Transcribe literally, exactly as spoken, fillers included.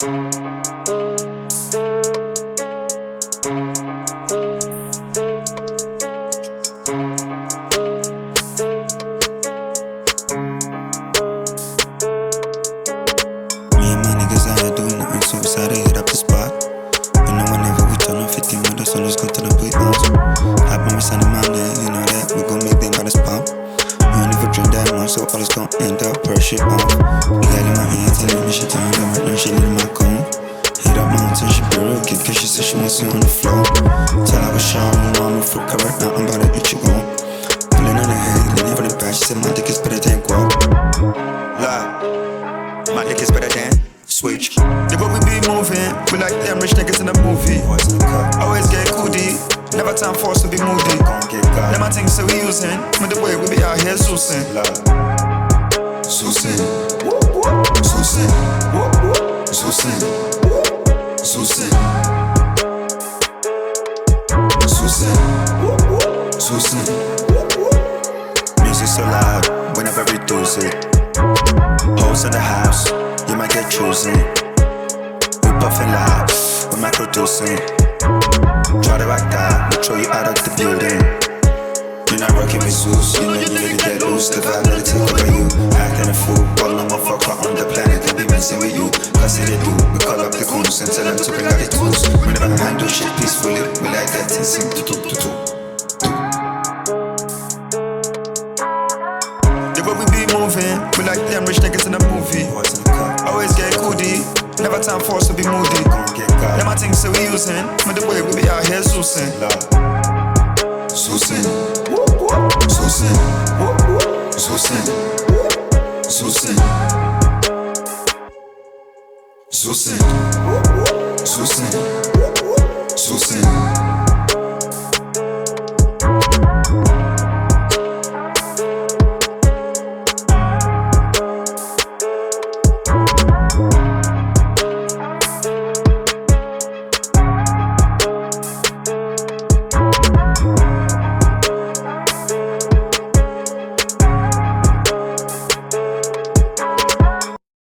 and my niggas out here doing nothing, so excited to hit up the spot. You know whenever we turn on fifteen with us, always go to the big house. Hop on my Sunday mountain, you know that we gon' make them got us pump. We don't even drink that much, so all it's gon' end up per shit off. We got in my hands, telling me she turned up, right now she in my cone. Hit up mountain, she be real good, cause she said she wants it on the floor. Tell her I was shy, you know I'm a freak, right now I'm about to eat you gon'. Pulling on the head, leaning from the back, she said my dick is better than guap. Lie, my dick is better than switch. The way we be moving, we like them rich niggas in a movie. Always get coody, never time for us to be moody. Them my things so we using, with the way we be out here sousing. Sousing, sousing, sousing, sousing, sousing, sousing. Music so loud, whenever we do it. Hoes in the house, you might get chosen. We puffin' loud, we might producing. Try to rock that, we'll throw you out of the building. You're not rocking with Zeus, you know you need to get loose. The vibe let it take over you. Acting a fool, all no motherfucker on the planet that be messing with you. Cause they do, we call up the goons and tell them to bring out the tools. We never handle shit peacefully, we like that thing sing to do to do. The way we be moving, we like them rich niggas in a movie. Always get coody, never time for us to be moody. Them my things so we using, with the way we be out here sousing. Sousing, sousing, sousing, sousing, sousing, sousing, sousing.